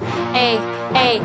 Эй, эй.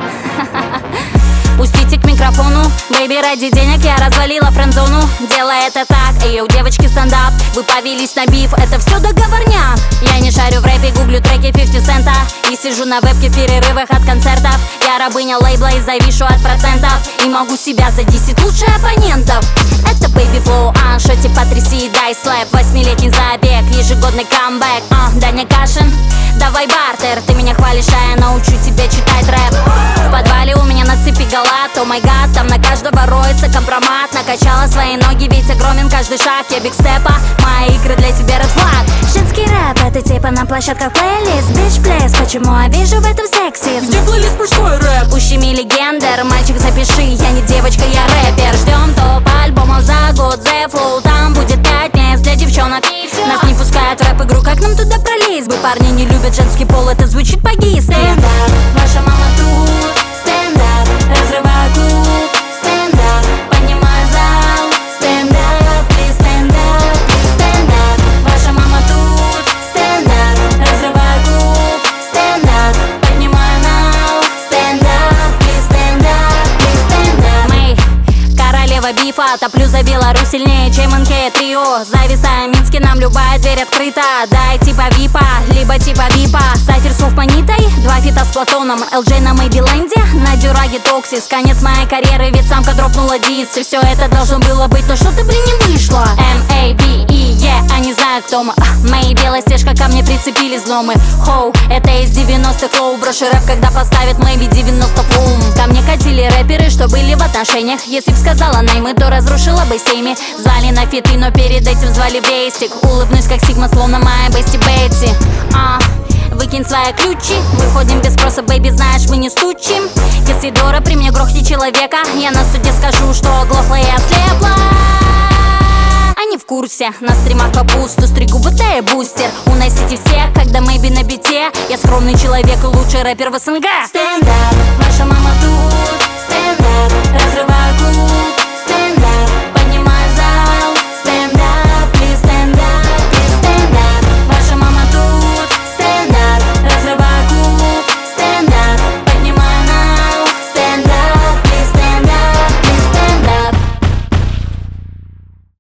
Пустите к микрофону, бэйби, ради денег я развалила френдзону. Делая это так, эй, у девочки стендап. Вы повелись на биф, это все договорняк. Я не шарю в рэпе, гуглю треки 50 цента и сижу на вебке в перерывах от концертов. Я рабыня лейбла и завишу от процентов, и могу себя за 10 лучших оппонентов. Это Baby Flow, шоти потряси, дай слэп. 8-летний забег, ежегодный камбэк. Даня Кашин, давай бартер. Ты меня хвалишь, а я научу тебя читать рэп. В подвале у меня на цепи галат. О май гад, там на каждого роется компромат. Накачала свои ноги, ведь огромен каждый шаг. Я бигстепа, мои игры для тебя red flag. Женский рэп, это типа на площадках плейлист. Bitch плейс, почему я вижу в этом сексизм? Где плейлист мужской рэп? Ущеми легендер, мальчик запиши. Я не девочка, я рэпер. Ждем топ альбомов за год. The Flow, там будет 5 мест для девчонок. Нас не пускают в рэп-игру, как нам туда пролезть бы? Парни не любят женский пол, это звучит по-гейски. Стендап, ваша мама тут. Стендап, разрываю клуб. Стендап, поднимаю зал. Стендап, плиз, стендап, плиз, стендап. Ваша мама тут. Стендап, разрываю клуб. Стендап, поднимаю нал. Стендап, плиз, стендап, плиз, стендап. Мэй, королева бифа, топлю за Беларусь сильнее, чем НК трио. Зависаем в Минске, нам любая дверь открыта. Дай типа випа, либо типа випа. Сатир с Манитой, 2 фита с Платоном. LJ на Мэйбиленде, на Дюраге Токсис. Конец моей карьеры, ведь самка дропнула диск. И все это должно было быть, но что-то, блин, не вышло. M-A-B-E, а не знаю кто мы. Мои белая стежка, ко мне прицепились гномы. Хоу, это из 90-х лоу. Броши рэп, когда поставят Мэйби 90 фум. Ко мне катили рэперы, что были в отношениях. Если б сказала наймы, то разрушила бы семьи. Звали на фиты, но перед этим звали бейстик. Улыбнусь как Сигма, словно моя Бесси Бейтси. Выкинь свои ключи, выходим без спроса, бэйби, знаешь, мы не стучим. Если Дора при мне грохни человека, я на суде скажу, что оглохла и ослепла. Они в курсе, на стримах капусту стригу, БТ и бустер. Уносите всех, когда Мэйби на бите. Я скромный человек и лучший рэпер в СНГ. Стендап, ваша мама тут.